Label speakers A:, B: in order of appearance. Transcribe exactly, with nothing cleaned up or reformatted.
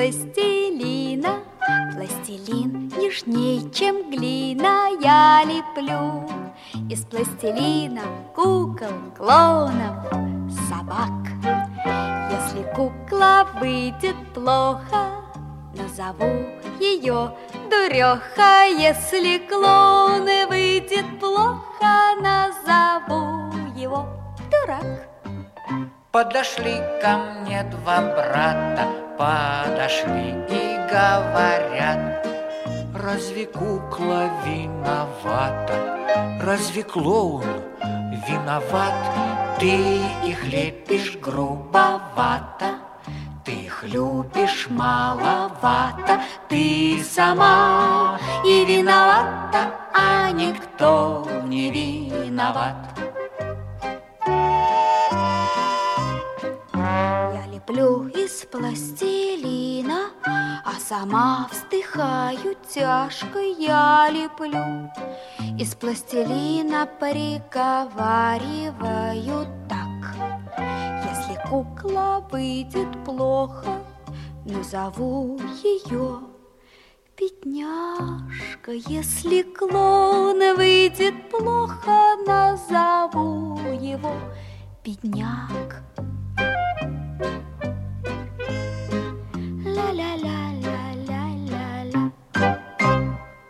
A: пластилина. Пластилин нежней, чем глина. Я леплю из пластилина кукол, клонов, собак. Если кукла выйдет плохо, назову ее дуреха. Если клоун выйдет плохо, назову его дурак.
B: Подошли ко мне два брата, подошли и говорят: разве кукла виновата? Разве клоун виноват? Ты их лепишь грубовато, ты их любишь маловато. Ты сама и виновата, а никто не виноват.
A: Я леплю из пластилина, а сама вздыхаю тяжко. Я леплю из пластилина, приговариваю так: если кукла выйдет плохо, назову ее бедняжка. Если клоун выйдет плохо, назову его бедняк.